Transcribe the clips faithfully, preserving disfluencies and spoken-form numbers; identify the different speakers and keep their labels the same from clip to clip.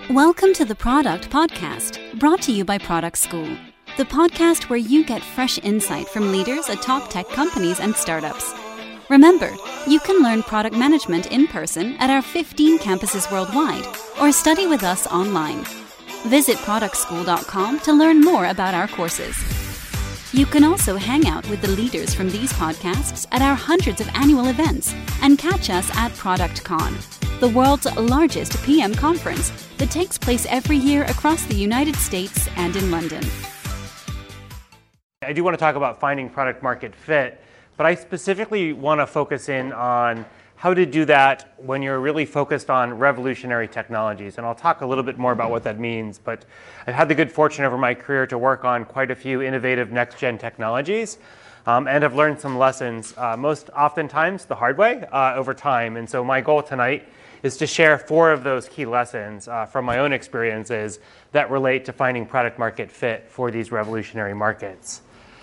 Speaker 1: Welcome to the Product Podcast, brought to you by Product School, the podcast where you get fresh insight from leaders at top tech companies and startups. Remember, you can learn product management in person at our fifteen campuses worldwide, or study with us online. Visit product school dot com to learn more about our courses. You can also hang out with the leaders from these podcasts at our hundreds of annual events and catch us at ProductCon, the world's largest P M conference that takes place every year across the United States and in London.
Speaker 2: I do want to talk about finding product market fit, but I specifically want to focus in on how to do that when you're really focused on revolutionary technologies. And I'll talk a little bit more about what that means, but I've had the good fortune over my career to work on quite a few innovative next-gen technologies, um, and have learned some lessons, uh, most oftentimes the hard way, uh, over time. And so my goal tonight is to share four of those key lessons uh, from my own experiences that relate to finding product market fit for these revolutionary markets.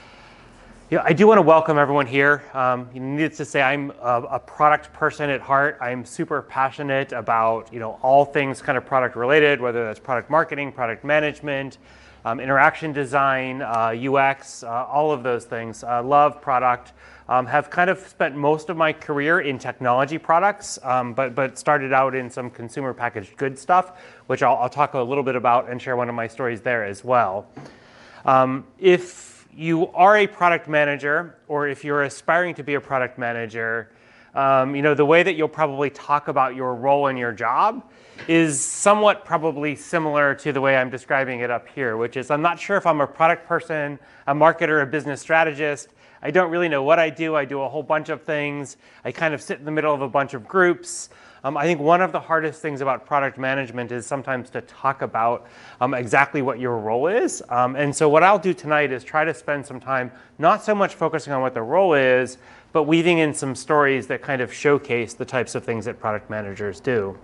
Speaker 2: Yeah, I do want to welcome everyone here. Um, needless to say, I'm a, a product person at heart. I'm super passionate about you know all things kind of product related, whether that's product marketing, product management, um, interaction design, uh, U X, uh, all of those things. Uh, love product. Um, have kind of spent most of my career in technology products, um, but but started out in some consumer packaged goods stuff, which I'll, I'll talk a little bit about and share one of my stories there as well. Um, if you are a product manager, or if you're aspiring to be a product manager, um, you know, the way that you'll probably talk about your role in your job is somewhat probably similar to the way I'm describing it up here, which is I'm not sure if I'm a product person, a marketer, a business strategist. I don't really know what I do. I do a whole bunch of things. I kind of sit in the middle of a bunch of groups. Um, I think one of the hardest things about product management is sometimes to talk about um, exactly what your role is. Um, and so what I'll do tonight is try to spend some time not so much focusing on what the role is, but weaving in some stories that kind of showcase the types of things that product managers do.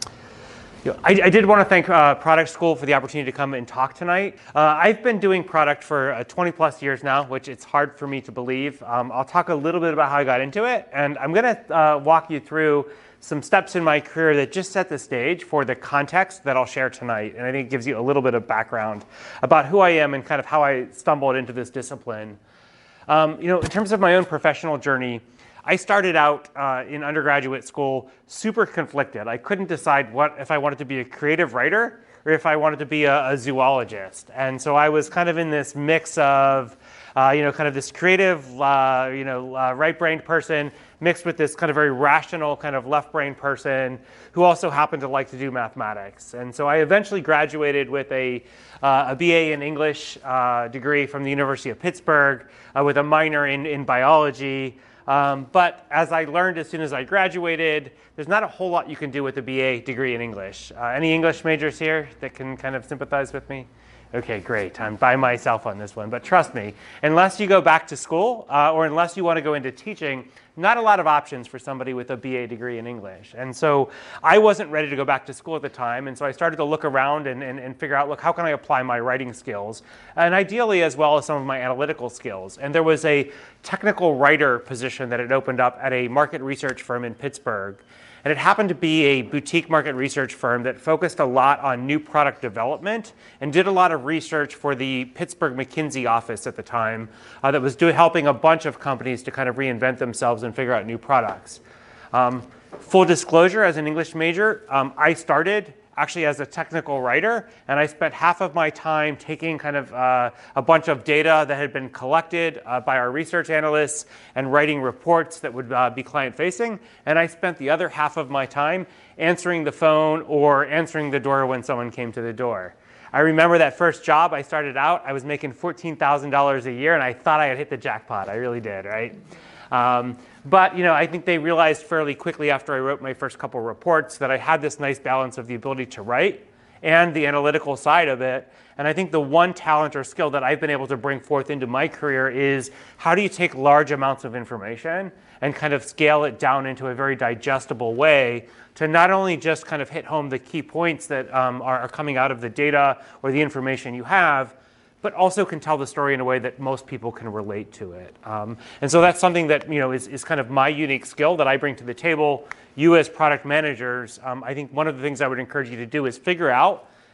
Speaker 2: You know, I, I did want to thank uh, Product School for the opportunity to come and talk tonight. Uh, I've been doing product for uh, twenty plus years now, which it's hard for me to believe. Um, I'll talk a little bit about how I got into it, and I'm going to uh, walk you through some steps in my career that just set the stage for the context that I'll share tonight. And I think it gives you a little bit of background about who I am and kind of how I stumbled into this discipline. Um, you know, in terms of my own professional journey, I started out uh, in undergraduate school super conflicted. I couldn't decide what if I wanted to be a creative writer or if I wanted to be a, a zoologist. And so I was kind of in this mix of, uh, you know, kind of this creative, uh, you know, uh, right-brained person mixed with this kind of very rational kind of left-brained person who also happened to like to do mathematics. And so I eventually graduated with a, uh, a B A in English uh, degree from the University of Pittsburgh uh, with a minor in, in biology. Um, but as I learned as soon as I graduated, there's not a whole lot you can do with a B A degree in English. Uh, any English majors here that can kind of sympathize with me? Okay, great. I'm by myself on this one. But trust me, unless you go back to school uh, or unless you want to go into teaching, not a lot of options for somebody with a B A degree in English. And so I wasn't ready to go back to school at the time. And so I started to look around and, and, and figure out, look, how can I apply my writing skills? And ideally, as well as some of my analytical skills. And there was a technical writer position that had opened up at a market research firm in Pittsburgh. And it happened to be a boutique market research firm that focused a lot on new product development and did a lot of research for the Pittsburgh McKinsey office at the time uh, that was do, helping a bunch of companies to kind of reinvent themselves and figure out new products. Um, full disclosure, as an English major, um, I started actually as a technical writer, and I spent half of my time taking kind of uh, a bunch of data that had been collected uh, by our research analysts and writing reports that would uh, be client-facing, and I spent the other half of my time answering the phone or answering the door when someone came to the door. I remember that first job I started out, I was making fourteen thousand dollars a year, and I thought I had hit the jackpot. I really did, right? Um, but you know, I think they realized fairly quickly after I wrote my first couple reports that I had this nice balance of the ability to write and the analytical side of it. And I think the one talent or skill that I've been able to bring forth into my career is how do you take large amounts of information and kind of scale it down into a very digestible way to not only just kind of hit home the key points that um, are, are coming out of the data or the information you have, but also can tell the story in a way that most people can relate to it. Um, and so that's something that you know is, is kind of my unique skill that I bring to the table. You as product managers, um, I think one of the things I would encourage you to do is figure out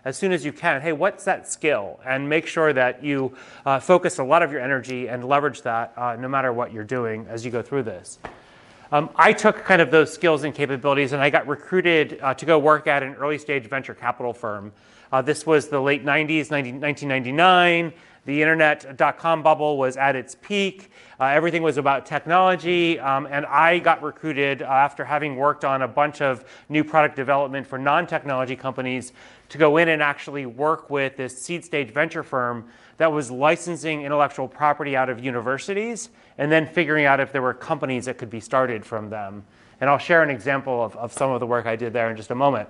Speaker 2: as soon as you can, hey, what's that skill? And make sure that you uh, focus a lot of your energy and leverage that uh, no matter what you're doing as you go through this. Um, I took kind of those skills and capabilities and I got recruited uh, to go work at an early stage venture capital firm. Uh, this was the late nineties, nineteen ninety-nine. The internet dot-com bubble was at its peak. Uh, everything was about technology, um, and I got recruited uh, after having worked on a bunch of new product development for non-technology companies to go in and actually work with this seed stage venture firm that was licensing intellectual property out of universities and then figuring out if there were companies that could be started from them. And I'll share an example of, of some of the work I did there in just a moment.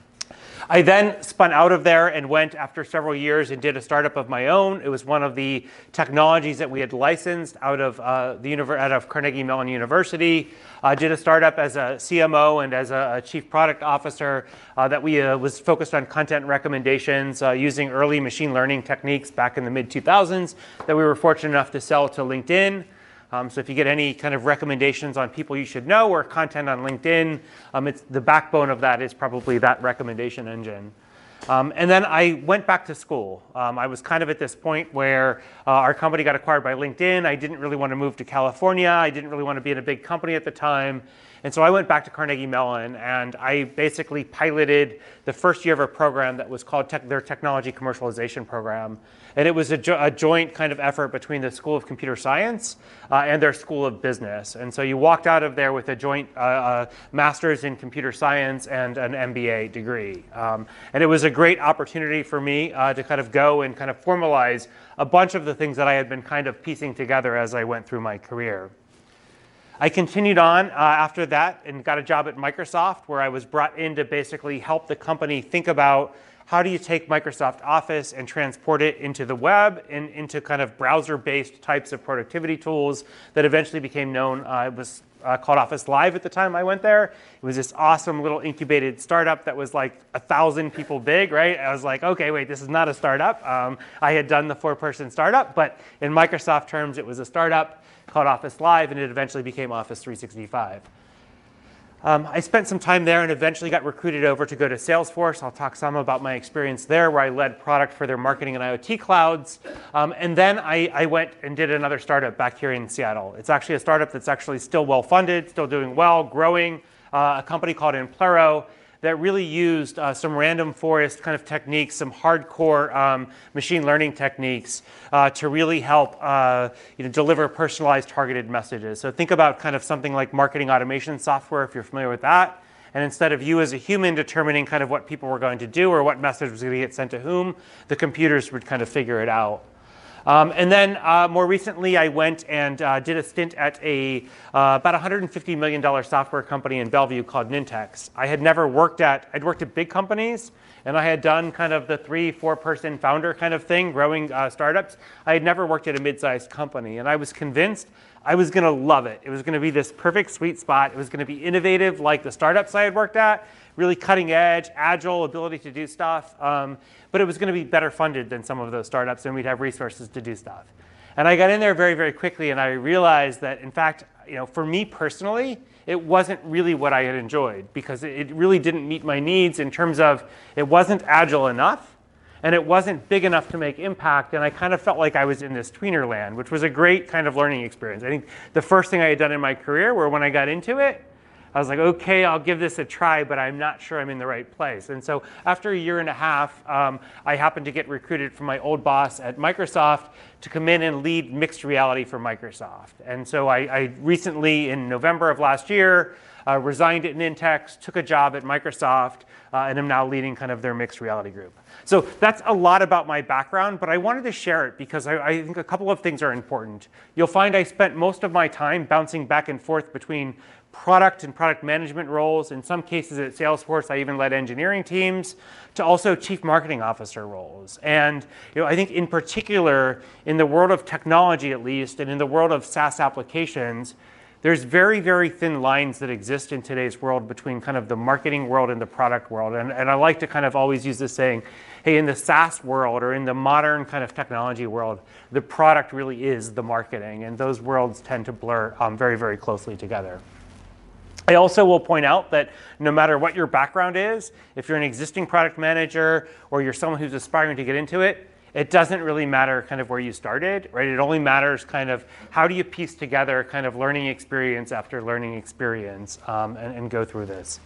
Speaker 2: I then spun out of there and went after several years and did a startup of my own. It was one of the technologies that we had licensed out of uh, the out of Carnegie Mellon University. I uh, did a startup as a C M O and as a, a chief product officer uh, that we uh, was focused on content recommendations uh, using early machine learning techniques back in the mid two thousands that we were fortunate enough to sell to LinkedIn. Um, so if you get any kind of recommendations on people you should know or content on LinkedIn, um, it's, the backbone of that is probably that recommendation engine. Um, and then I went back to school. Um, I was kind of at this point where uh, our company got acquired by LinkedIn. I didn't really want to move to California. I didn't really want to be in a big company at the time. And so I went back to Carnegie Mellon, and I basically piloted the first year of a program that was called tech, their Technology Commercialization Program. And it was a, jo a joint kind of effort between the School of Computer Science uh, and their School of Business. And so you walked out of there with a joint uh, uh, master's in computer science and an M B A degree. Um, and it was a great opportunity for me uh, to kind of go and kind of formalize a bunch of the things that I had been kind of piecing together as I went through my career. I continued on uh, after that and got a job at Microsoft, where I was brought in to basically help the company think about how do you take Microsoft Office and transport it into the web and into kind of browser-based types of productivity tools that eventually became known. Uh, it was uh, called Office Live at the time I went there. It was this awesome little incubated startup that was like a thousand people big, right? I was like, okay, wait, this is not a startup. Um, I had done the four-person startup, but in Microsoft terms, it was a startup called Office Live, and it eventually became Office three sixty-five. Um, I spent some time there and eventually got recruited over to go to Salesforce. I'll talk some about my experience there, where I led product for their marketing and IoT clouds. Um, and then I, I went and did another startup back here in Seattle. It's actually a startup that's actually still well-funded, still doing well, growing, uh, a company called Implero that really used uh, some random forest kind of techniques, some hardcore um, machine learning techniques uh, to really help uh, you know, deliver personalized targeted messages. So think about kind of something like marketing automation software, if you're familiar with that. And instead of you as a human determining kind of what people were going to do or what message was going to get sent to whom, the computers would kind of figure it out. Um, and then uh, more recently, I went and uh, did a stint at a uh, about one hundred fifty million dollar software company in Bellevue called Nintex. I had never worked at, I'd worked at big companies, and I had done kind of the three, four person founder kind of thing, growing uh, startups. I had never worked at a mid-sized company, and I was convinced I was going to love it. It was going to be this perfect sweet spot. It was going to be innovative like the startups I had worked at, really cutting edge, agile, ability to do stuff. Um, but it was going to be better funded than some of those startups, and we'd have resources to do stuff. And I got in there very, very quickly, and I realized that, in fact, you know, for me personally, it wasn't really what I had enjoyed, because it really didn't meet my needs in terms of it wasn't agile enough, and it wasn't big enough to make impact, and I kind of felt like I was in this tweener land, which was a great kind of learning experience. I think the first thing I had done in my career, where when I got into it, I was like, okay, I'll give this a try, but I'm not sure I'm in the right place. And so after a year and a half, um, I happened to get recruited from my old boss at Microsoft to come in and lead mixed reality for Microsoft. And so I, I recently, in November of last year, uh, resigned at Nintex, took a job at Microsoft, uh, and am now leading kind of their mixed reality group. So that's a lot about my background, but I wanted to share it because I, I think a couple of things are important. You'll find I spent most of my time bouncing back and forth between product and product management roles. In some cases at Salesforce, I even led engineering teams, to also chief marketing officer roles. And you know, I think in particular, in the world of technology at least, and in the world of SaaS applications, there's very, very thin lines that exist in today's world between kind of the marketing world and the product world. And, and I like to kind of always use this saying, hey, in the SaaS world or in the modern kind of technology world, the product really is the marketing. And those worlds tend to blur um, very, very closely together. I also will point out that no matter what your background is, if you're an existing product manager or you're someone who's aspiring to get into it, it doesn't really matter kind of where you started, right? It only matters kind of how do you piece together kind of learning experience after learning experience um, and, and go through this.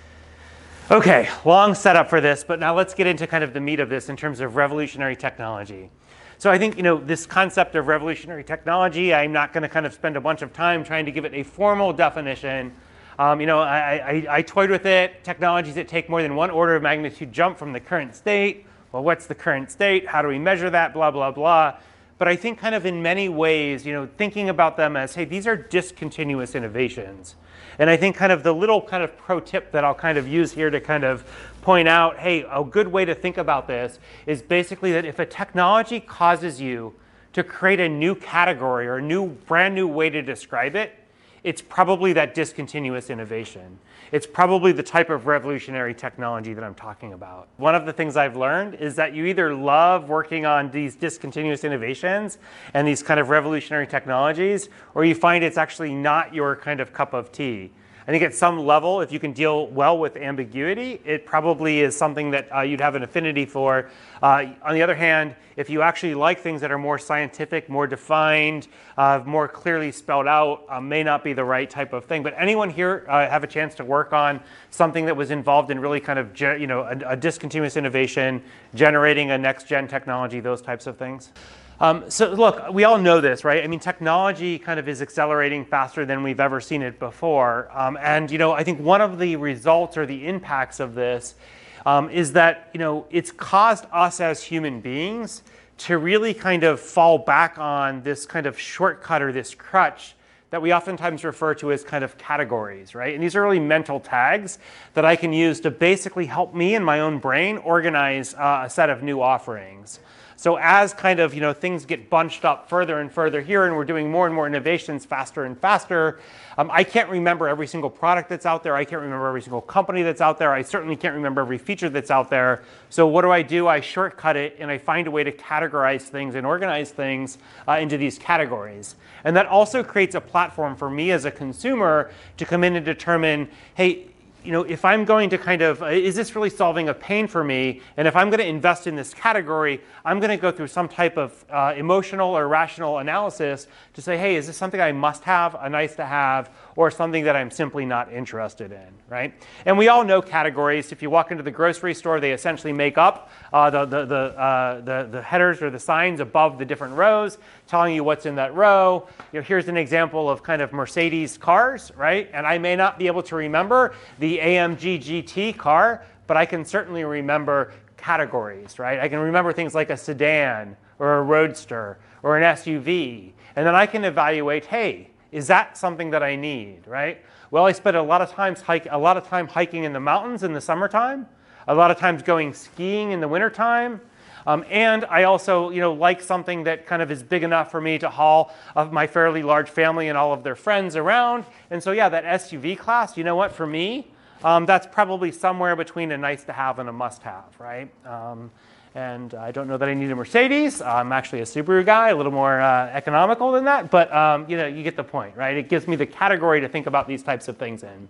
Speaker 2: Okay, long setup for this, but now let's get into kind of the meat of this in terms of revolutionary technology. So I think, you know, this concept of revolutionary technology, I'm not going to kind of spend a bunch of time trying to give it a formal definition. Um, you know, I, I, I toyed with it, technologies that take more than one order of magnitude jump from the current state. Well, what's the current state? How do we measure that? Blah, blah, blah. But I think kind of in many ways, you know, thinking about them as, hey, these are discontinuous innovations. And I think kind of the little kind of pro tip that I'll kind of use here to kind of point out, hey, a good way to think about this is basically that if a technology causes you to create a new category or a new, brand new way to describe it, it's probably that discontinuous innovation. It's probably the type of revolutionary technology that I'm talking about. One of the things I've learned is that you either love working on these discontinuous innovations and these kind of revolutionary technologies, or you find it's actually not your kind of cup of tea. I think at some level, if you can deal well with ambiguity, it probably is something that uh, you'd have an affinity for. Uh, on the other hand, if you actually like things that are more scientific, more defined, uh, more clearly spelled out, uh, may not be the right type of thing. But anyone here uh, have a chance to work on something that was involved in really kind of, you know, a, a discontinuous innovation, generating a next-gen technology, those types of things? Um, so look, we all know this, right? I mean, technology kind of is accelerating faster than we've ever seen it before. Um, and, you know, I think one of the results or the impacts of this um, is that, you know, it's caused us as human beings to really kind of fall back on this kind of shortcut or this crutch that we oftentimes refer to as kind of categories, right? And these are really mental tags that I can use to basically help me in my own brain organize uh, a set of new offerings. So as kind of, you know, things get bunched up further and further here, and we're doing more and more innovations faster and faster, um, I can't remember every single product that's out there. I can't remember every single company that's out there. I certainly can't remember every feature that's out there. So what do I do? I shortcut it, and I find a way to categorize things and organize things uh, into these categories. And that also creates a platform for me as a consumer to come in and determine, hey, you know, if I'm going to kind of, is this really solving a pain for me? And if I'm going to invest in this category, I'm going to go through some type of uh, emotional or rational analysis to say, hey, is this something I must have, a nice to have, or something that I'm simply not interested in, right? And we all know categories. If you walk into the grocery store, they essentially make up uh, the, the, the, uh, the, the headers or the signs above the different rows, telling you what's in that row. You know, here's an example of kind of Mercedes cars, right? And I may not be able to remember the A M G G T car, but I can certainly remember categories, right? I can remember things like a sedan or a roadster or an S U V. And then I can evaluate, hey, is that something that I need, right? Well, I spend a lot of times hike, a lot of time hiking in the mountains in the summertime, a lot of times going skiing in the wintertime. Um, and I also, you know, like something that kind of is big enough for me to haul of my fairly large family and all of their friends around. And so, yeah, that S U V class, you know what, for me, um, that's probably somewhere between a nice to have and a must have, right? Um, and I don't know that I need a Mercedes. I'm actually a Subaru guy, a little more uh, economical than that. But, um, you know, you get the point, right? It gives me the category to think about these types of things in.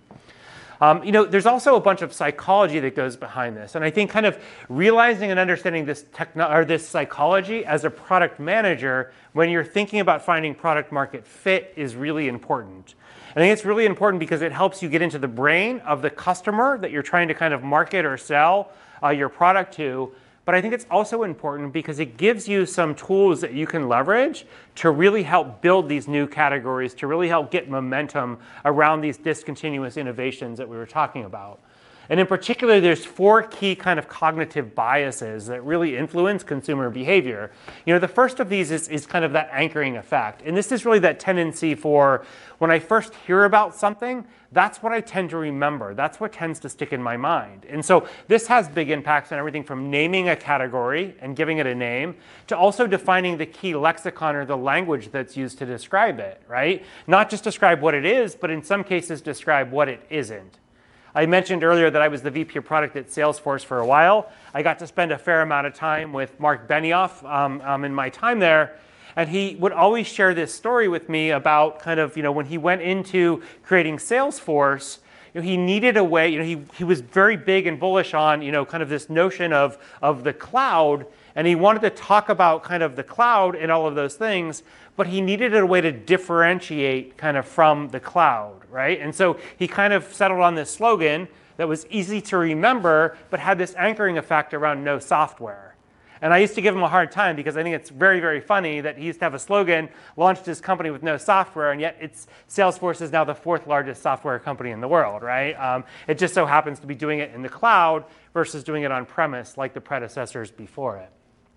Speaker 2: Um, you know, there's also a bunch of psychology that goes behind this. And I think kind of realizing and understanding this techno- or this psychology as a product manager when you're thinking about finding product market fit is really important. I think it's really important because it helps you get into the brain of the customer that you're trying to kind of market or sell uh, your product to. But I think it's also important because it gives you some tools that you can leverage to really help build these new categories, to really help get momentum around these discontinuous innovations that we were talking about. And in particular, there's four key kind of cognitive biases that really influence consumer behavior. You know, the first of these is, is kind of that anchoring effect. And this is really that tendency for when I first hear about something, that's what I tend to remember. That's what tends to stick in my mind. And so this has big impacts on everything from naming a category and giving it a name to also defining the key lexicon or the language that's used to describe it, right? Not just describe what it is, but in some cases describe what it isn't. I mentioned earlier that I was the V P of product at Salesforce for a while. I got to spend a fair amount of time with Mark Benioff um, um, in my time there. And he would always share this story with me about kind of, you know, when he went into creating Salesforce, you know, he needed a way, you know, he, he was very big and bullish on, you know, kind of this notion of, of the cloud. And he wanted to talk about kind of the cloud and all of those things, but he needed a way to differentiate kind of from the cloud, right? And so he kind of settled on this slogan that was easy to remember, but had this anchoring effect around no software. And I used to give him a hard time because I think it's very, very funny that he used to have a slogan, launched his company with no software, and yet it's, Salesforce is now the fourth largest software company in the world, right? Um, it just so happens to be doing it in the cloud versus doing it on premise like the predecessors before it.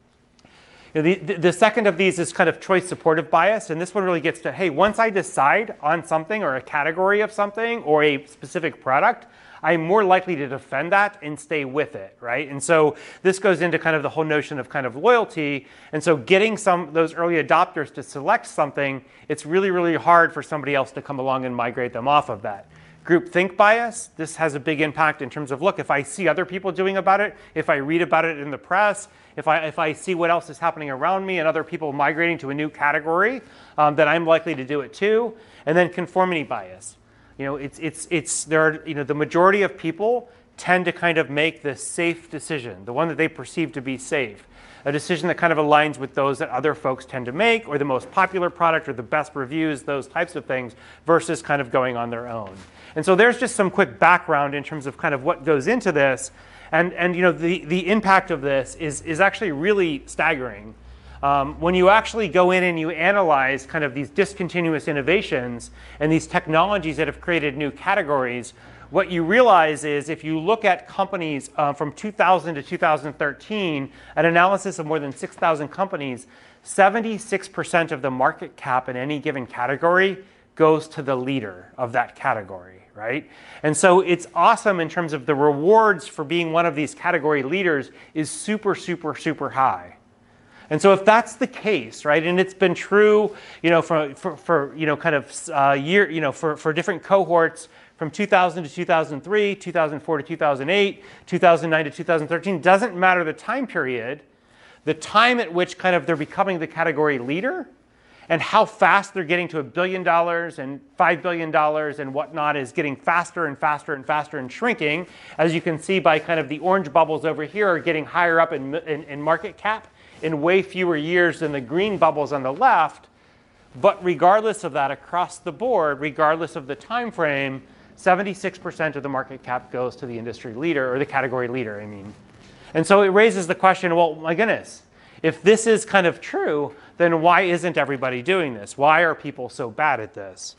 Speaker 2: You know, the, the second of these is kind of choice supportive bias, and this one really gets to, hey, once I decide on something or a category of something or a specific product, I'm more likely to defend that and stay with it, right? And so this goes into kind of the whole notion of kind of loyalty. And so getting some those early adopters to select something, it's really, really hard for somebody else to come along and migrate them off of that. Groupthink bias, this has a big impact in terms of, look, if I see other people doing about it, if I read about it in the press, if I, if I see what else is happening around me and other people migrating to a new category, um, then I'm likely to do it too. And then conformity bias. You know, it's, it's, it's, there are, you know, the majority of people tend to kind of make the safe decision, the one that they perceive to be safe, a decision that kind of aligns with those that other folks tend to make, or the most popular product, or the best reviews, those types of things, versus kind of going on their own. And so there's just some quick background in terms of kind of what goes into this. And, and you know, the, the impact of this is, is actually really staggering. Um, when you actually go in and you analyze kind of these discontinuous innovations and these technologies that have created new categories, what you realize is if you look at companies uh, from two thousand to two thousand thirteen, an analysis of more than six thousand companies, seventy-six percent of the market cap in any given category goes to the leader of that category, right? And so it's awesome in terms of the rewards for being one of these category leaders is super, super, super high. And so if that's the case, right, and it's been true, you know, for, for, for you know, kind of uh, year, you know, for, for different cohorts from two thousand to two thousand three, two thousand four to two thousand eight, two thousand nine to two thousand thirteen, doesn't matter the time period, the time at which kind of they're becoming the category leader and how fast they're getting to a billion dollars and five billion dollars and whatnot is getting faster and faster and faster and shrinking. As you can see by kind of the orange bubbles over here are getting higher up in, in, in market cap in way fewer years than the green bubbles on the left. But regardless of that, across the board, regardless of the time frame, seventy-six percent of the market cap goes to the industry leader, or the category leader, I mean. And so it raises the question, well, my goodness, if this is kind of true, then why isn't everybody doing this? Why are people so bad at this?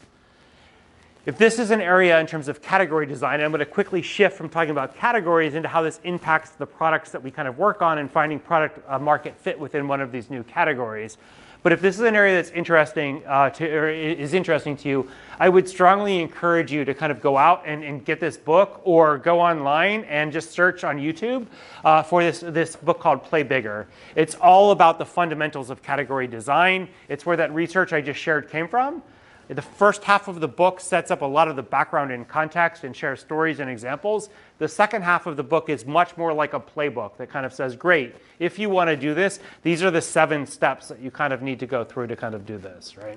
Speaker 2: If this is an area in terms of category design, I'm going to quickly shift from talking about categories into how this impacts the products that we kind of work on and finding product uh, market fit within one of these new categories. But if this is an area that's interesting uh, to, or is interesting to you, I would strongly encourage you to kind of go out and, and get this book, or go online and just search on YouTube uh, for this, this book called Play Bigger. It's all about the fundamentals of category design. It's where that research I just shared came from. The first half of the book sets up a lot of the background and context and shares stories and examples. The second half of the book is much more like a playbook that kind of says, great, if you want to do this, these are the seven steps that you kind of need to go through to kind of do this, right?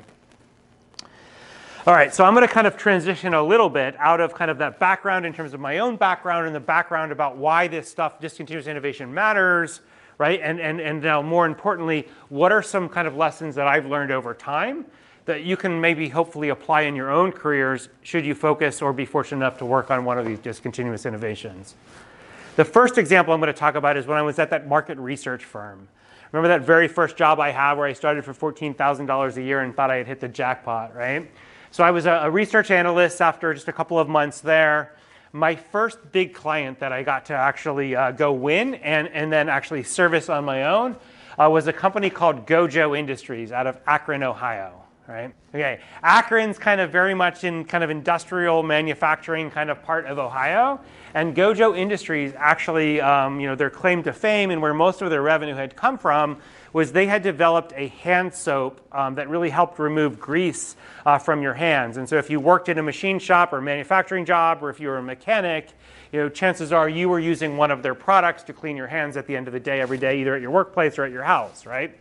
Speaker 2: All right, so I'm going to kind of transition a little bit out of kind of that background in terms of my own background and the background about why this stuff, discontinuous innovation, matters, right? And, and, and now more importantly, what are some kind of lessons that I've learned over time that you can maybe hopefully apply in your own careers should you focus or be fortunate enough to work on one of these discontinuous innovations. The first example I'm going to talk about is when I was at that market research firm. Remember that very first job I had where I started for fourteen thousand dollars a year and thought I had hit the jackpot, right? So I was a research analyst after just a couple of months there. My first big client that I got to actually uh, go win and, and then actually service on my own uh, was a company called Gojo Industries out of Akron, Ohio. Right? Okay, Akron's kind of very much in kind of industrial manufacturing kind of part of Ohio, and Gojo Industries actually, um, you know, their claim to fame and where most of their revenue had come from was they had developed a hand soap um, that really helped remove grease uh, from your hands. And so if you worked in a machine shop or manufacturing job, or if you were a mechanic, you know, chances are you were using one of their products to clean your hands at the end of the day every day, either at your workplace or at your house, right?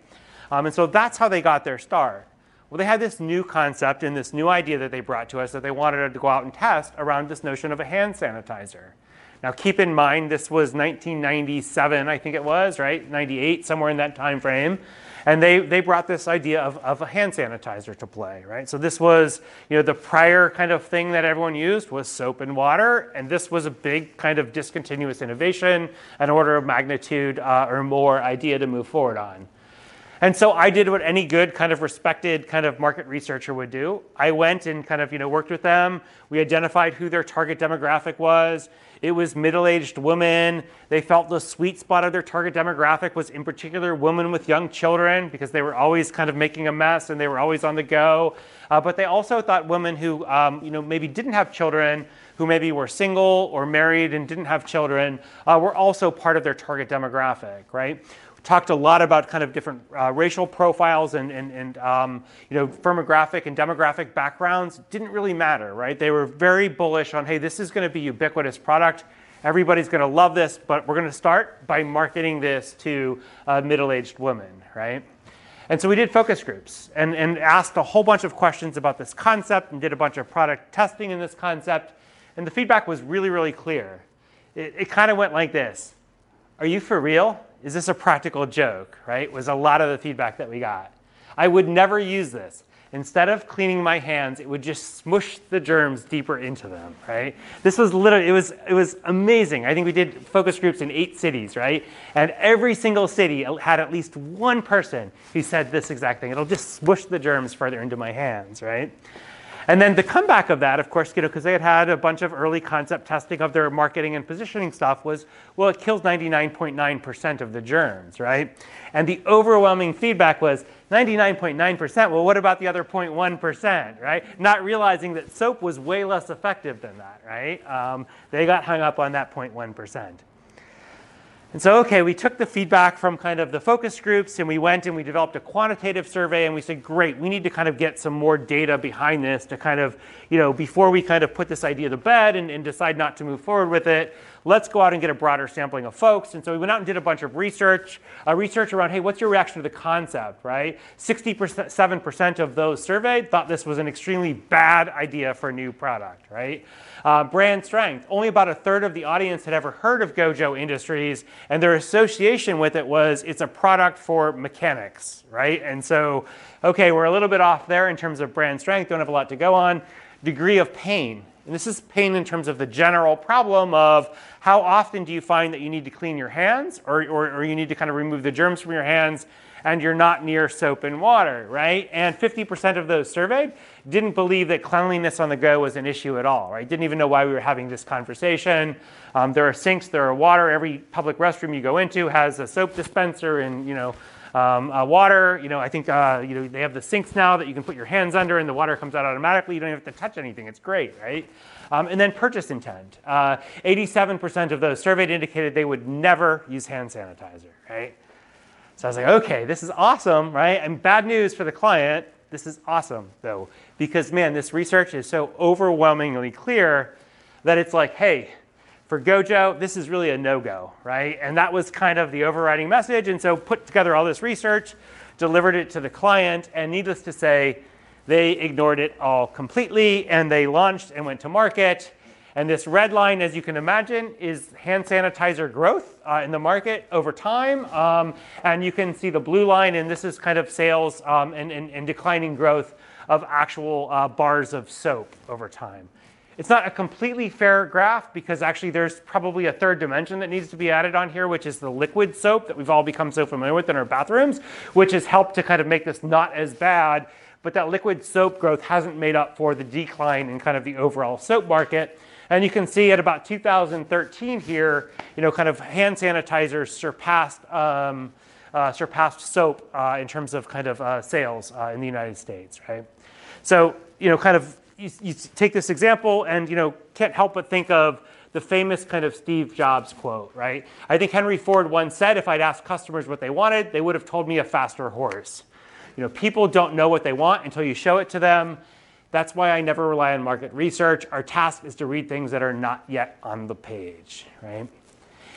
Speaker 2: Um, and so that's how they got their start. Well, they had this new concept and this new idea that they brought to us that they wanted to go out and test around this notion of a hand sanitizer. Now, keep in mind, this was nineteen ninety-seven, I think it was, right? ninety-eight, somewhere in that time frame. And they, they brought this idea of, of a hand sanitizer to play, right? So this was, you know, the prior kind of thing that everyone used was soap and water. And this was a big kind of discontinuous innovation, an order of magnitude uh, or more idea to move forward on. And so I did what any good kind of respected kind of market researcher would do. I went and kind of, you know, worked with them. We identified who their target demographic was. It was middle-aged women. They felt the sweet spot of their target demographic was in particular women with young children because they were always kind of making a mess and they were always on the go. Uh, but they also thought women who, um, you know, maybe didn't have children, who maybe were single or married and didn't have children, uh, were also part of their target demographic, right? Talked a lot about kind of different uh, racial profiles and, and, and um, you know, firmographic and demographic backgrounds. Didn't really matter, right? They were very bullish on, hey, this is going to be a ubiquitous product. Everybody's going to love this, but we're going to start by marketing this to uh, middle-aged women, right? And so we did focus groups and, and asked a whole bunch of questions about this concept and did a bunch of product testing in this concept. And the feedback was really, really clear. It, it kind of went like this. Are you for real? Is this a practical joke, right? Was a lot of the feedback that we got. I would never use this. Instead of cleaning my hands, it would just smush the germs deeper into them, right? This was literally, it was, it was amazing. I think we did focus groups in eight cities, right? And every single city had at least one person who said this exact thing. It'll just smush the germs further into my hands, right? And then the comeback of that, of course, you know, because they had had a bunch of early concept testing of their marketing and positioning stuff was, well, it kills ninety-nine point nine percent of the germs, right? And the overwhelming feedback was ninety-nine point nine percent. Well, what about the other zero point one percent, right? Not realizing that soap was way less effective than that, right? Um, they got hung up on that zero point one percent. And so, okay, we took the feedback from kind of the focus groups and we went and we developed a quantitative survey and we said, great, we need to kind of get some more data behind this to kind of, you know, before we kind of put this idea to bed and, and decide not to move forward with it, let's go out and get a broader sampling of folks. And so we went out and did a bunch of research, uh, research around, hey, what's your reaction to the concept, right? sixty-seven percent of those surveyed thought this was an extremely bad idea for a new product, right? Uh, brand strength, only about a third of the audience had ever heard of Gojo Industries, and their association with it was it's a product for mechanics, right? And so, okay, we're a little bit off there in terms of brand strength, don't have a lot to go on. Degree of pain. And this is pain in terms of the general problem of how often do you find that you need to clean your hands or, or, or you need to kind of remove the germs from your hands and you're not near soap and water, right? And fifty percent of those surveyed didn't believe that cleanliness on the go was an issue at all, right? Didn't even know why we were having this conversation. Um, there are sinks, there are water. Every public restroom you go into has a soap dispenser and, you know, Um, uh, water, you know, I think uh, you know, they have the sinks now that you can put your hands under and the water comes out automatically. You don't even have to touch anything. It's great, right? Um, and then purchase intent. Uh, eighty-seven percent of those surveyed indicated they would never use hand sanitizer, right? So I was like, okay, this is awesome, right? And bad news for the client. This is awesome, though, because, man, this research is so overwhelmingly clear that it's like, hey, for Gojo, this is really a no-go, right? And that was kind of the overriding message. And so put together all this research, delivered it to the client, and needless to say, they ignored it all completely, and they launched and went to market. And this red line, as you can imagine, is hand sanitizer growth uh, in the market over time. Um, and you can see the blue line, and this is kind of sales um, and, and, and declining growth of actual uh, bars of soap over time. It's not a completely fair graph because actually there's probably a third dimension that needs to be added on here, which is the liquid soap that we've all become so familiar with in our bathrooms, which has helped to kind of make this not as bad. But that liquid soap growth hasn't made up for the decline in kind of the overall soap market. And you can see at about two thousand thirteen here, you know, kind of hand sanitizers surpassed um, uh, surpassed soap uh, in terms of kind of uh, sales uh, in the United States, right? So, you know, kind of you, you take this example and, you know, can't help but think of the famous kind of Steve Jobs quote, right? I think Henry Ford once said, if I'd asked customers what they wanted, they would have told me a faster horse. You know, people don't know what they want until you show it to them. That's why I never rely on market research. Our task is to read things that are not yet on the page, right?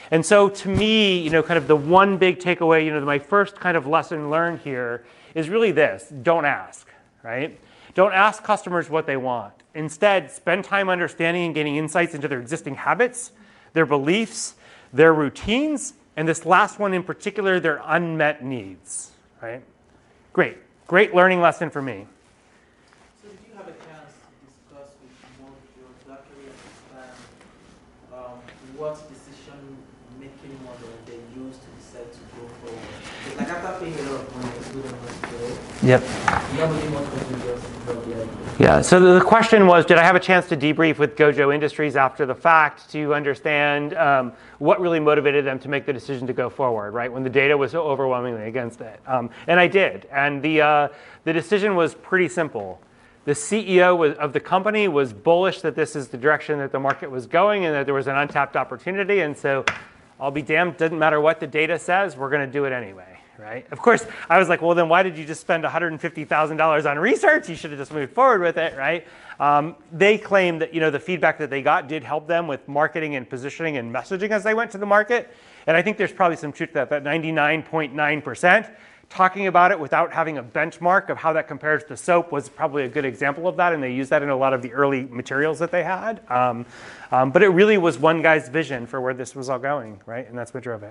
Speaker 2: And so to me, you know, kind of the one big takeaway, you know, my first kind of lesson learned here is really this: don't ask, right? Don't ask customers what they want. Instead, spend time understanding and gaining insights into their existing habits, their beliefs, their routines, and this last one in particular, their unmet needs, right? Great, great learning lesson for me.
Speaker 3: So did you have a chance to discuss with both your doctorate and um, what decision-making model they use to decide to go forward? Because like after paying a lot of money, it's good enough to go.
Speaker 2: Yep.
Speaker 3: Nobody wants to do just drop the idea.
Speaker 2: Yeah, so the question was, did I have a chance to debrief with Gojo Industries after the fact to understand um, what really motivated them to make the decision to go forward, right, when the data was so overwhelmingly against it? Um, and I did. And the, uh, the decision was pretty simple. The C E O was, of the company was bullish that this is the direction that the market was going and that there was an untapped opportunity. And so I'll be damned, doesn't matter what the data says, we're going to do it anyway. Right? Of course, I was like, well, then why did you just spend one hundred fifty thousand dollars on research? You should have just moved forward with it, right? Um, they claimed that, you know, the feedback that they got did help them with marketing and positioning and messaging as they went to the market. And I think there's probably some truth to that, that ninety-nine point nine percent. Talking about it without having a benchmark of how that compares to soap was probably a good example of that, and they used that in a lot of the early materials that they had. Um, um, but it really was one guy's vision for where this was all going, right? And that's what drove it.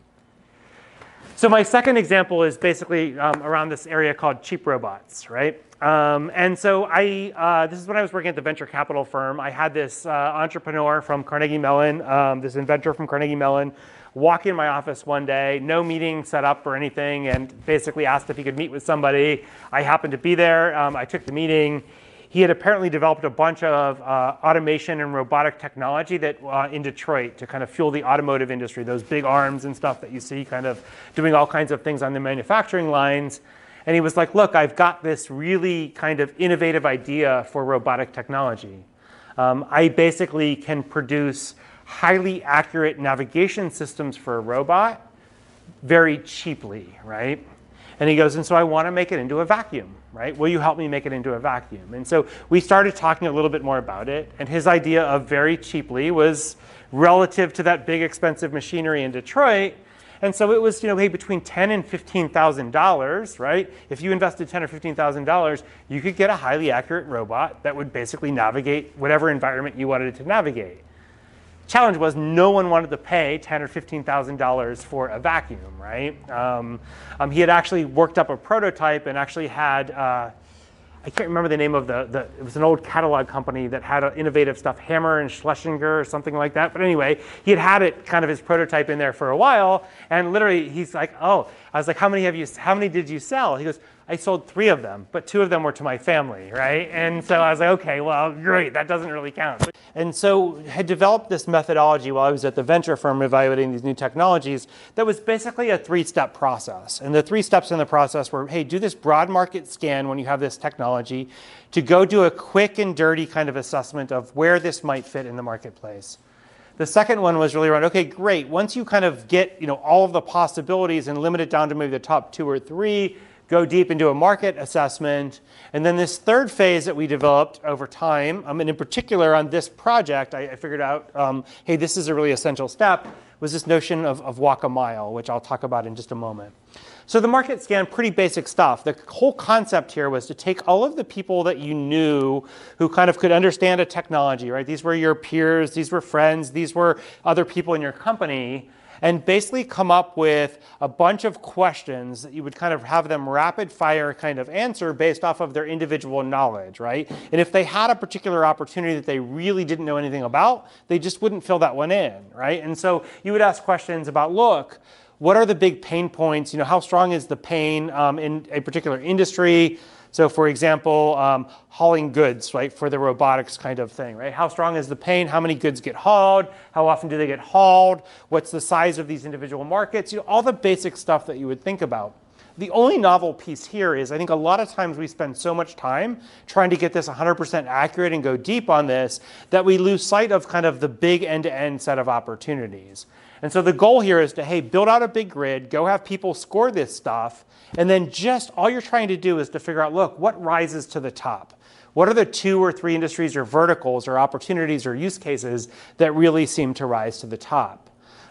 Speaker 2: So my second example is basically um, around this area called cheap robots, right? Um, and so I, uh, this is when I was working at the venture capital firm. I had this uh, entrepreneur from Carnegie Mellon, um, this inventor from Carnegie Mellon, walk in my office one day, no meeting set up or anything, and basically asked if he could meet with somebody. I happened to be there. Um, I took the meeting. He had apparently developed a bunch of uh, automation and robotic technology that uh, in Detroit to kind of fuel the automotive industry, those big arms and stuff that you see kind of doing all kinds of things on the manufacturing lines. And he was like, look, I've got this really kind of innovative idea for robotic technology. Um, I basically can produce highly accurate navigation systems for a robot very cheaply, right? And he goes, and so I want to make it into a vacuum, right? Will you help me make it into a vacuum? And so we started talking a little bit more about it. And his idea of very cheaply was relative to that big expensive machinery in Detroit. And so it was, you know, hey, between ten thousand dollars and fifteen thousand dollars, right? If you invested ten thousand dollars or fifteen thousand dollars, you could get a highly accurate robot that would basically navigate whatever environment you wanted it to navigate. Challenge was no one wanted to pay ten thousand dollars or fifteen thousand dollars for a vacuum, right? Um, um, he had actually worked up a prototype and actually had, uh, I can't remember the name of the, the, it was an old catalog company that had innovative stuff, Hammer and Schlesinger or something like that. But anyway, he had had it kind of his prototype in there for a while. And literally he's like, oh, I was like, how many have you, how many did you sell? He goes, I sold three of them, but two of them were to my family, right? And so I was like, okay, well, great, that doesn't really count. And so I had developed this methodology while I was at the venture firm evaluating these new technologies that was basically a three-step process. And the three steps in the process were, hey, do this broad market scan when you have this technology to go do a quick and dirty kind of assessment of where this might fit in the marketplace. The second one was really around, okay, great, once you kind of get, you know, all of the possibilities and limit it down to maybe the top two or three, go deep into a market assessment. And then this third phase that we developed over time, um, and in particular on this project, I, I figured out, um, hey, this is a really essential step, was this notion of, of walk a mile, which I'll talk about in just a moment. So the market scan, pretty basic stuff. The whole concept here was to take all of the people that you knew who kind of could understand a technology, right? These were your peers, these were friends, these were other people in your company, and basically come up with a bunch of questions that you would kind of have them rapid fire kind of answer based off of their individual knowledge, right? And if they had a particular opportunity that they really didn't know anything about, they just wouldn't fill that one in, right? And so you would ask questions about, look, what are the big pain points? You know, how strong is the pain um, in a particular industry? So for example, um, hauling goods, right, for the robotics kind of thing, right? How strong is the pain? How many goods get hauled? How often do they get hauled? What's the size of these individual markets? You know, all the basic stuff that you would think about. The only novel piece here is I think a lot of times we spend so much time trying to get this one hundred percent accurate and go deep on this that we lose sight of kind of the big end-to-end set of opportunities. And so the goal here is to, hey, build out a big grid, go have people score this stuff, and then just all you're trying to do is to figure out, look, what rises to the top? What are the two or three industries or verticals or opportunities or use cases that really seem to rise to the top?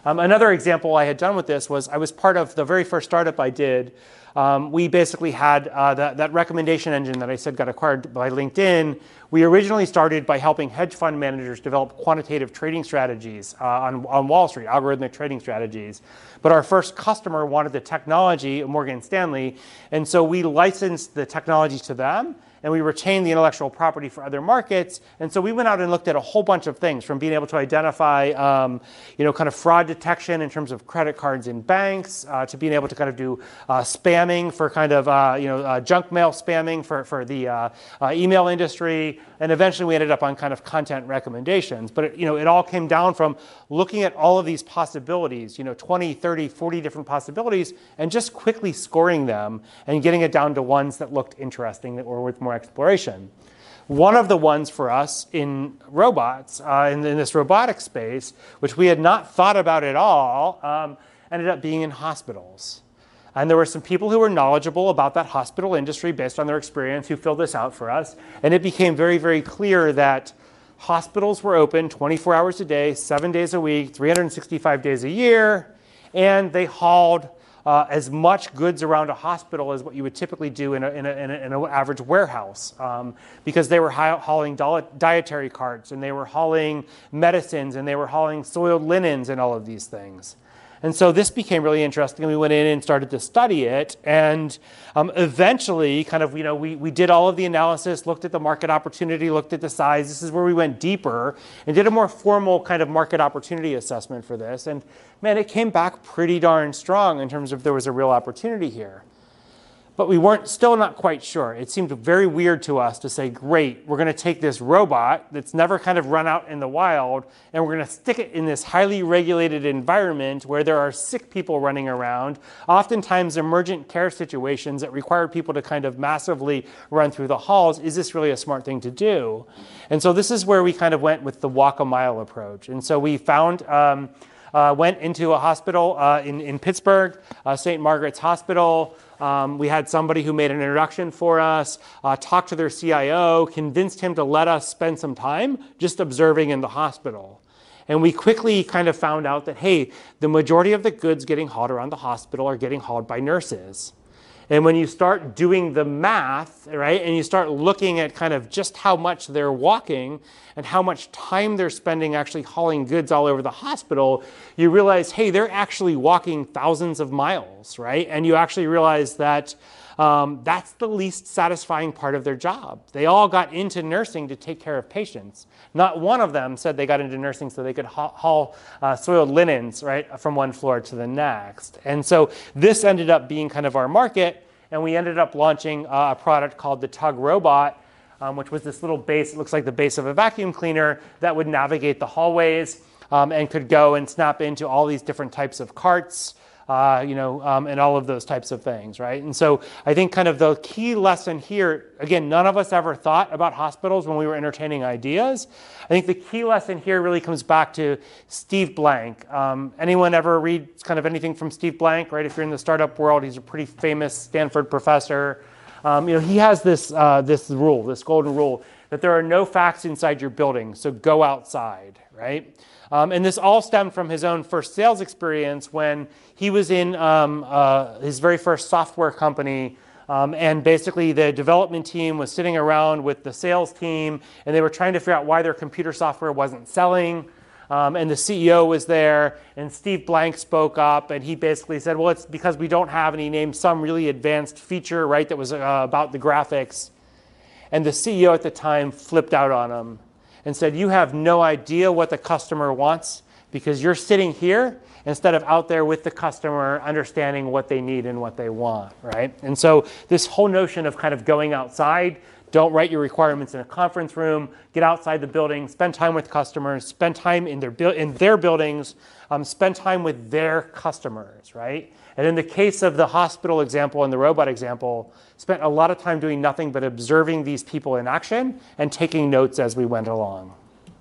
Speaker 2: Um, another example I had done with this was I was part of the very first startup I did. Um, we basically had uh, that, that recommendation engine that I said got acquired by LinkedIn. We originally started by helping hedge fund managers develop quantitative trading strategies uh, on, on Wall Street, algorithmic trading strategies. But our first customer wanted the technology, Morgan Stanley, and so we licensed the technology to them, and we retained the intellectual property for other markets. And so we went out and looked at a whole bunch of things, from being able to identify um, you know, kind of fraud detection in terms of credit cards in banks, uh, to being able to kind of do uh, spamming for kind of uh, you know, uh, junk mail spamming for, for the uh, uh, email industry. And eventually we ended up on kind of content recommendations. But it, you know, it all came down from looking at all of these possibilities, you know, twenty, thirty, forty different possibilities, and just quickly scoring them and getting it down to ones that looked interesting, that were worth more exploration. One of the ones for us in robots, uh, in, in this robotic space, which we had not thought about at all, um, ended up being in hospitals. And there were some people who were knowledgeable about that hospital industry based on their experience who filled this out for us. And it became very, very clear that hospitals were open twenty-four hours a day, seven days a week, three hundred sixty-five days a year, and they hauled Uh, as much goods around a hospital as what you would typically do in an in a, in a average warehouse, um, because they were ha- hauling dietary carts, and they were hauling medicines, and they were hauling soiled linens and all of these things. And so this became really interesting, and we went in and started to study it. And um, eventually, kind of, you know, we, we did all of the analysis, looked at the market opportunity, looked at the size. This is where we went deeper and did a more formal kind of market opportunity assessment for this. And man, it came back pretty darn strong in terms of there was a real opportunity here. But we weren't still not quite sure. It seemed very weird to us to say, great, we're going to take this robot that's never kind of run out in the wild, and we're going to stick it in this highly regulated environment where there are sick people running around, oftentimes emergent care situations that require people to kind of massively run through the halls. Is this really a smart thing to do? And so this is where we kind of went with the walk a mile approach. And so we found... Um, Uh, went into a hospital uh, in, in Pittsburgh, uh, Saint Margaret's Hospital. Um, we had somebody who made an introduction for us, uh, talked to their C I O, convinced him to let us spend some time just observing in the hospital. And we quickly kind of found out that, hey, the majority of the goods getting hauled around the hospital are getting hauled by nurses. And when you start doing the math, right, and you start looking at kind of just how much they're walking and how much time they're spending actually hauling goods all over the hospital, you realize, hey, they're actually walking thousands of miles, right? And you actually realize that um, that's the least satisfying part of their job. They all got into nursing to take care of patients. Not one of them said they got into nursing so they could ha- haul uh, soiled linens, right, from one floor to the next. And so this ended up being kind of our market, and we ended up launching uh, a product called the Tug Robot, um, which was this little base, it looks like the base of a vacuum cleaner, that would navigate the hallways um, and could go and snap into all these different types of carts, Uh, you know, um, and all of those types of things, right? And so I think kind of the key lesson here, again, none of us ever thought about hospitals when we were entertaining ideas. I think the key lesson here really comes back to Steve Blank. Um, anyone ever read kind of anything from Steve Blank, right? If you're in the startup world, he's a pretty famous Stanford professor. Um, you know, he has this uh, this rule, this golden rule, that there are no facts inside your building, so go outside, right? Um, and this all stemmed from his own first sales experience when he was in um, uh, his very first software company, um, and basically the development team was sitting around with the sales team, and they were trying to figure out why their computer software wasn't selling. Um, and the C E O was there, and Steve Blank spoke up, and he basically said, well, it's because we don't have, and he named some really advanced feature, right, that was uh, about the graphics. And the C E O at the time flipped out on him and said, you have no idea what the customer wants because you're sitting here instead of out there with the customer understanding what they need and what they want, right? And so this whole notion of kind of going outside, don't write your requirements in a conference room, get outside the building, spend time with customers, spend time in their, bu- in their buildings, um, spend time with their customers, right? And in the case of the hospital example and the robot example, spent a lot of time doing nothing but observing these people in action and taking notes as we went along.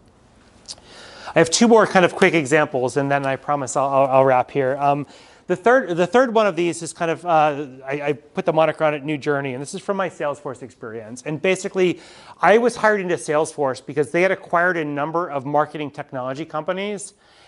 Speaker 2: I have two more kind of quick examples, and then I promise I'll, I'll, I'll wrap here. Um, the third, the third one of these is kind of, uh, I, I put the moniker on it, New Journey, and this is from my Salesforce experience. And basically, I was hired into Salesforce because they had acquired a number of marketing technology companies,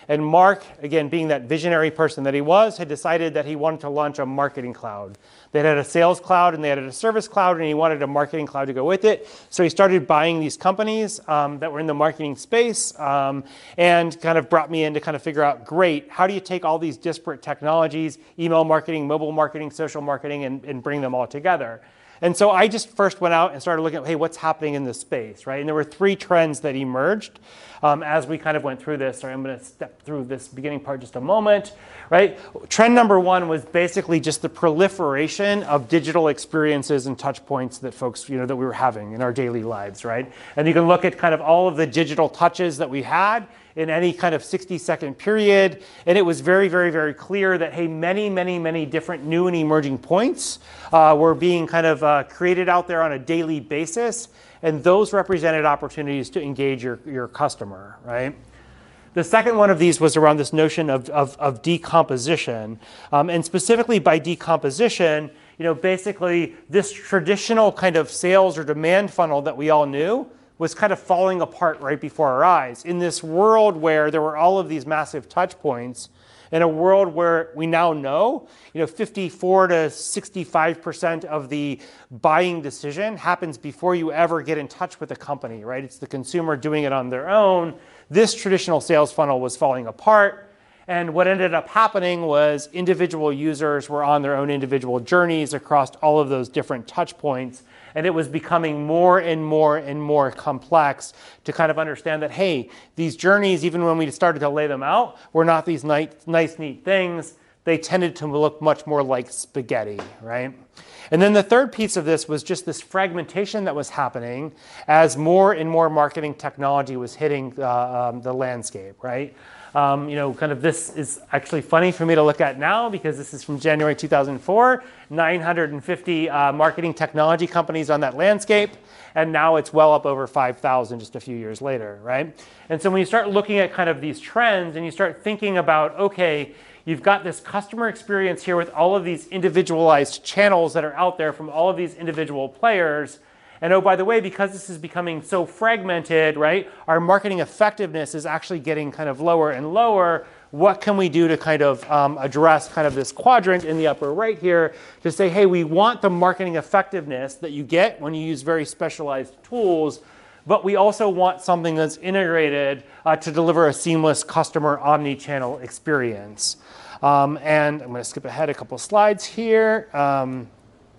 Speaker 2: And Mark, again, being that visionary person that he was, had decided that he wanted to launch a marketing cloud. They had a sales cloud and they had a service cloud, and he wanted a marketing cloud to go with it. So he started buying these companies um, that were in the marketing space um, and kind of brought me in to kind of figure out, great, how do you take all these disparate technologies, email marketing, mobile marketing, social marketing, and, and bring them all together? And so I just first went out and started looking at, hey, what's happening in this space, right? And there were three trends that emerged um, as we kind of went through this. Sorry, I'm going to step through this beginning part just a moment, right? Trend number one was basically just the proliferation of digital experiences and touch points that folks, you know, that we were having in our daily lives, right? And you can look at kind of all of the digital touches that we had in any kind of sixty second period. And it was very, very, very clear that, hey, many, many, many different new and emerging points uh, were being kind of uh, created out there on a daily basis. And those represented opportunities to engage your, your customer, right? The second one of these was around this notion of, of, of decomposition. Um, and specifically by decomposition, you know, basically this traditional kind of sales or demand funnel that we all knew was kind of falling apart right before our eyes. In this world where there were all of these massive touch points, in a world where we now know, you know, fifty-four to sixty-five percent of the buying decision happens before you ever get in touch with the company, right? It's the consumer doing it on their own. This traditional sales funnel was falling apart. And what ended up happening was individual users were on their own individual journeys across all of those different touch points. And it was becoming more and more and more complex to kind of understand that, hey, these journeys, even when we started to lay them out, were not these nice, nice neat things. They tended to look much more like spaghetti, right? And then the third piece of this was just this fragmentation that was happening as more and more marketing technology was hitting uh, um, the landscape, right? Um, you know, kind of this is actually funny for me to look at now because this is from January two thousand four, nine hundred fifty uh, marketing technology companies on that landscape, and now it's well up over five thousand just a few years later, right? And so when you start looking at kind of these trends and you start thinking about, okay, you've got this customer experience here with all of these individualized channels that are out there from all of these individual players. And oh, by the way, because this is becoming so fragmented, right, our marketing effectiveness is actually getting kind of lower and lower. What can we do to kind of um, address kind of this quadrant in the upper right here to say, hey, we want the marketing effectiveness that you get when you use very specialized tools, but we also want something that's integrated uh, to deliver a seamless customer omni-channel experience. Um, and I'm going to skip ahead a couple slides here. Um,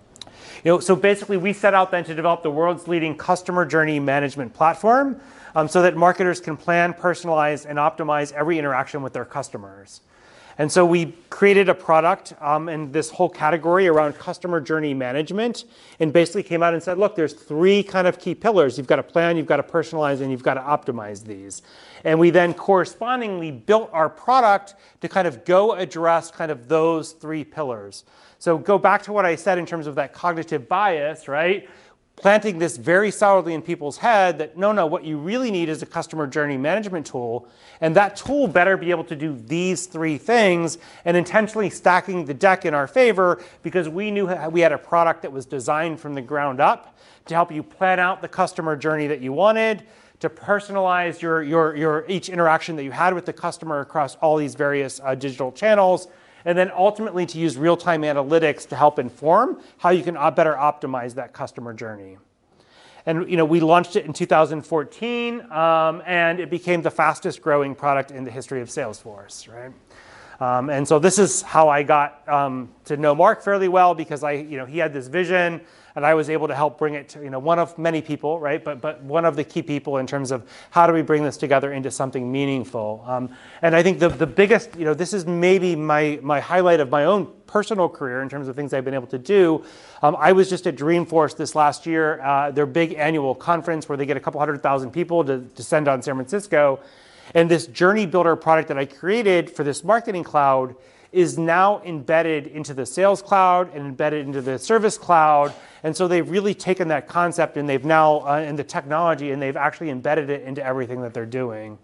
Speaker 2: You know, so basically, we set out then to develop the world's leading customer journey management platform um, so that marketers can plan, personalize, and optimize every interaction with their customers. And so we created a product um, in this whole category around customer journey management and basically came out and said, look, there's three kind of key pillars. You've got to plan, you've got to personalize, and you've got to optimize these. And we then correspondingly built our product to kind of go address kind of those three pillars. So go back to what I said in terms of that cognitive bias, right? Planting this very solidly in people's head that, no, no, what you really need is a customer journey management tool. And that tool better be able to do these three things and intentionally stacking the deck in our favor because we knew we had a product that was designed from the ground up to help you plan out the customer journey that you wanted, to personalize your, your, your each interaction that you had with the customer across all these various uh, digital channels, and then ultimately to use real-time analytics to help inform how you can better optimize that customer journey. And you know, we launched it in two thousand fourteen, um, and it became the fastest growing product in the history of Salesforce, right? Um, and so this is how I got um, to know Mark fairly well because I, you know, he had this vision, and I was able to help bring it to, you know, one of many people, right? But but one of the key people in terms of how do we bring this together into something meaningful. Um, and I think the the biggest, you know, this is maybe my my highlight of my own personal career in terms of things I've been able to do. Um, I was just at Dreamforce this last year, uh, their big annual conference where they get a couple hundred thousand people to descend on San Francisco. And this Journey Builder product that I created for this marketing cloud is now embedded into the Sales Cloud and embedded into the Service Cloud. And so they've really taken that concept and they've now, uh, in the technology, and they've actually embedded it into everything that they're doing.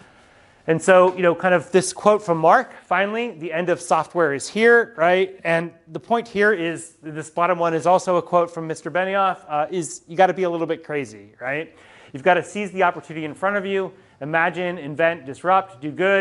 Speaker 2: And so, you know, kind of this quote from Mark, finally, the end of software is here, right? And the point here is, this bottom one is also a quote from Mister Benioff, uh, is you got to be a little bit crazy, right? You've got to seize the opportunity in front of you, imagine, invent, disrupt, do good.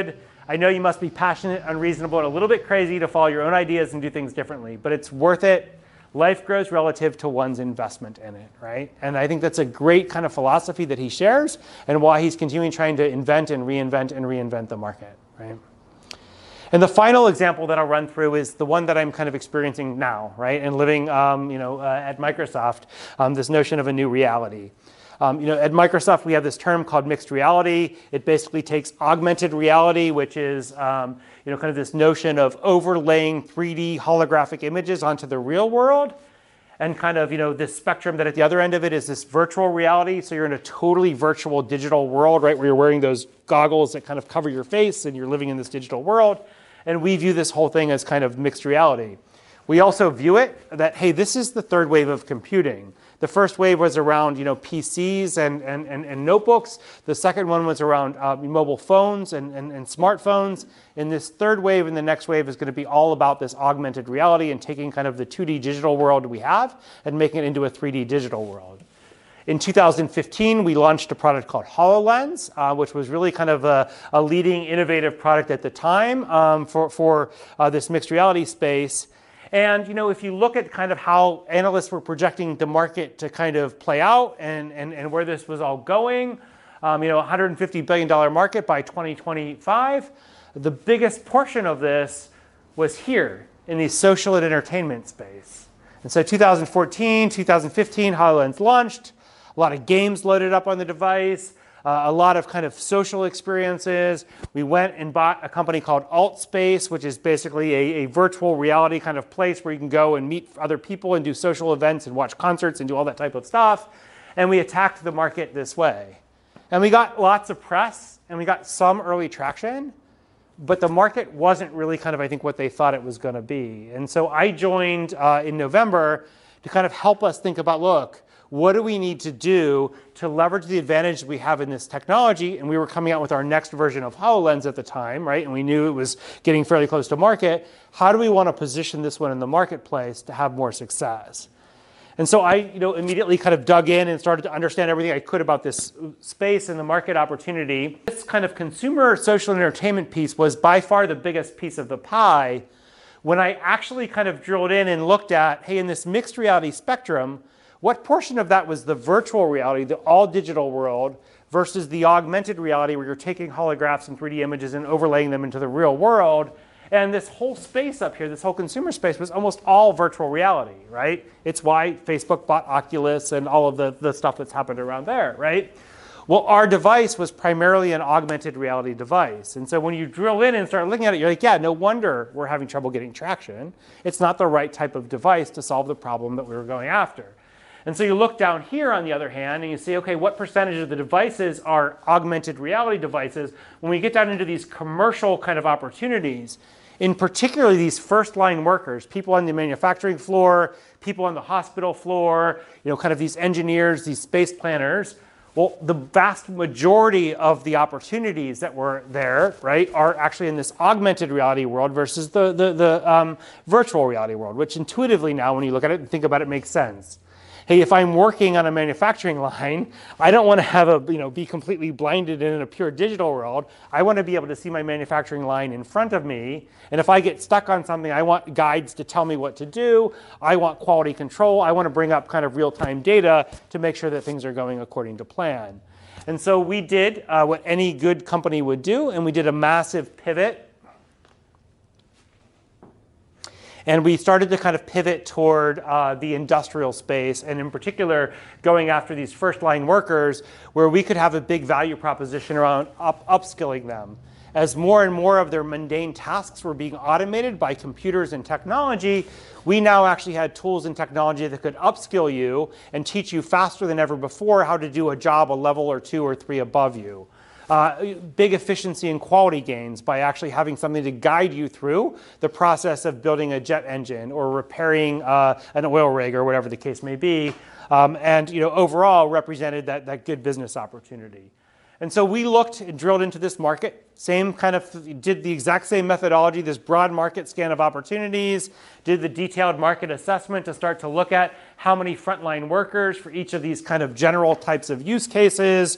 Speaker 2: I know you must be passionate, unreasonable, and a little bit crazy to follow your own ideas and do things differently, but it's worth it. Life grows relative to one's investment in it, right? And I think that's a great kind of philosophy that he shares and why he's continuing trying to invent and reinvent and reinvent the market, right? And the final example that I'll run through is the one that I'm kind of experiencing now, right? And living, um, you know, uh, at Microsoft, um, this notion of a new reality. Um, you know, at Microsoft, we have this term called mixed reality. It basically takes augmented reality, which is, um, you know, kind of this notion of overlaying three D holographic images onto the real world, and kind of, you know, this spectrum that at the other end of it is this virtual reality. So you're in a totally virtual digital world, right, where you're wearing those goggles that kind of cover your face, and you're living in this digital world. And we view this whole thing as kind of mixed reality. We also view it that, hey, this is the third wave of computing. The first wave was around, you know, P Cs and, and, and, and notebooks. The second one was around uh, mobile phones and, and, and smartphones. And this third wave and the next wave is going to be all about this augmented reality and taking kind of the two D digital world we have and making it into a three D digital world. In two thousand fifteen, we launched a product called HoloLens, uh, which was really kind of a, a leading innovative product at the time um, for, for uh, this mixed reality space. And, you know, if you look at kind of how analysts were projecting the market to kind of play out and, and, and where this was all going, um, you know, one hundred fifty billion dollars market by twenty twenty-five, the biggest portion of this was here in the social and entertainment space. And so two thousand fourteen, two thousand fifteen, HoloLens launched, a lot of games loaded up on the device, Uh, a lot of kind of social experiences. We went and bought a company called AltSpace, which is basically a, a virtual reality kind of place where you can go and meet other people and do social events and watch concerts and do all that type of stuff. And we attacked the market this way. And we got lots of press and we got some early traction, but the market wasn't really kind of, I think, what they thought it was going to be. And so I joined uh, in November to kind of help us think about, look, what do we need to do to leverage the advantage we have in this technology? And we were coming out with our next version of HoloLens at the time, right? And we knew it was getting fairly close to market. How do we want to position this one in the marketplace to have more success? And so I, you know, immediately kind of dug in and started to understand everything I could about this space and the market opportunity. This kind of consumer social and entertainment piece was by far the biggest piece of the pie. When I actually kind of drilled in and looked at, hey, in this mixed reality spectrum, what portion of that was the virtual reality, the all-digital world, versus the augmented reality where you're taking holographs and three D images and overlaying them into the real world? And this whole space up here, this whole consumer space, was almost all virtual reality, right? It's why Facebook bought Oculus and all of the, the stuff that's happened around there, right? Well, our device was primarily an augmented reality device. And so when you drill in and start looking at it, you're like, yeah, no wonder we're having trouble getting traction. It's not the right type of device to solve the problem that we were going after. And so you look down here, on the other hand, and you see, okay, what percentage of the devices are augmented reality devices? When we get down into these commercial kind of opportunities, in particular these first-line workers, people on the manufacturing floor, people on the hospital floor, you know, kind of these engineers, these space planners, well, the vast majority of the opportunities that were there, right, are actually in this augmented reality world versus the, the, the um, virtual reality world, which intuitively now, when you look at it and think about it, makes sense. Hey, if I'm working on a manufacturing line, I don't want to have a, you know, be completely blinded in a pure digital world. I want to be able to see my manufacturing line in front of me. And if I get stuck on something, I want guides to tell me what to do. I want quality control. I want to bring up kind of real-time data to make sure that things are going according to plan. And so we did uh, what any good company would do, and we did a massive pivot. And we started to kind of pivot toward uh, the industrial space, and in particular, going after these first-line workers, where we could have a big value proposition around up upskilling them. As more and more of their mundane tasks were being automated by computers and technology, we now actually had tools and technology that could upskill you and teach you faster than ever before how to do a job a level or two or three above you. Uh, big efficiency and quality gains by actually having something to guide you through the process of building a jet engine or repairing uh, an oil rig or whatever the case may be. Um, and you know, overall represented that, that good business opportunity. And so we looked and drilled into this market, same kind of, did the exact same methodology, this broad market scan of opportunities, did the detailed market assessment to start to look at how many frontline workers for each of these kind of general types of use cases,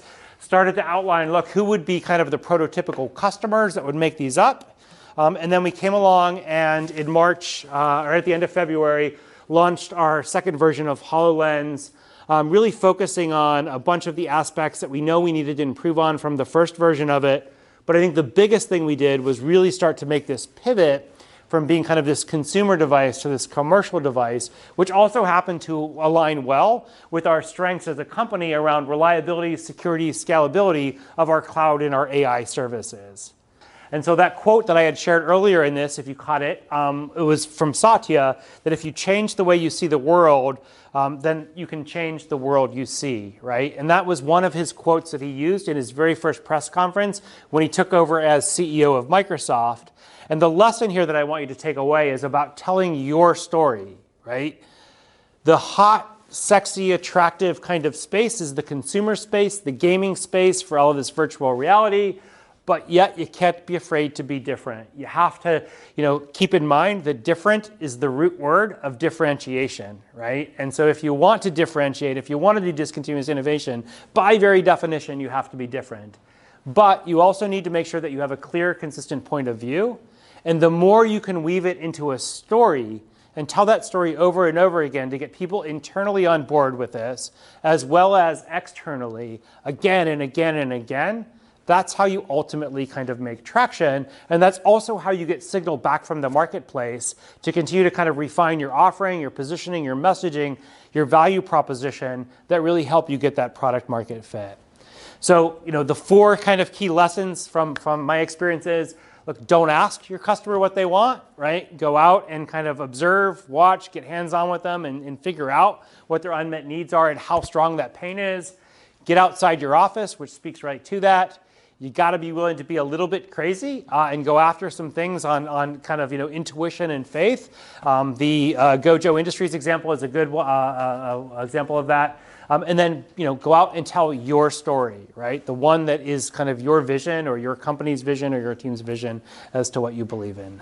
Speaker 2: started to outline, look, who would be kind of the prototypical customers that would make these up. Um, and then we came along and in March, uh, or at the end of February, launched our second version of HoloLens, um, really focusing on a bunch of the aspects that we know we needed to improve on from the first version of it. But I think the biggest thing we did was really start to make this pivot from being kind of this consumer device to this commercial device, which also happened to align well with our strengths as a company around reliability, security, scalability of our cloud and our A I services. And so that quote that I had shared earlier in this, if you caught it, um, it was from Satya, that if you change the way you see the world, um, then you can change the world you see, right? And that was one of his quotes that he used in his very first press conference when he took over as C E O of Microsoft. And the lesson here that I want you to take away is about telling your story, right? The hot, sexy, attractive kind of space is the consumer space, the gaming space for all of this virtual reality, but yet you can't be afraid to be different. You have to, you know, keep in mind that different is the root word of differentiation, right? And so if you want to differentiate, if you want to do discontinuous innovation, by very definition, you have to be different. But you also need to make sure that you have a clear, consistent point of view. And the more you can weave it into a story and tell that story over and over again to get people internally on board with this, as well as externally, again and again and again, that's how you ultimately kind of make traction. And that's also how you get signal back from the marketplace to continue to kind of refine your offering, your positioning, your messaging, your value proposition that really help you get that product market fit. So, you know, the four kind of key lessons from, from my experiences: look, don't ask your customer what they want, right? Go out and kind of observe, watch, get hands-on with them and, and figure out what their unmet needs are and how strong that pain is. Get outside your office, which speaks right to that. You got to be willing to be a little bit crazy uh, and go after some things on, on kind of, you know, intuition and faith. Um, the uh, Gojo Industries example is a good uh, uh, example of that. Um, and then, you know, go out and tell your story, right? The one that is kind of your vision or your company's vision or your team's vision as to what you believe in.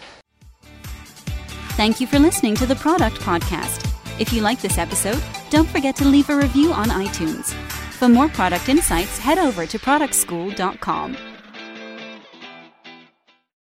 Speaker 1: Thank you for listening to the Product Podcast. If you like this episode, don't forget to leave a review on iTunes. For more product insights, head over to product school dot com.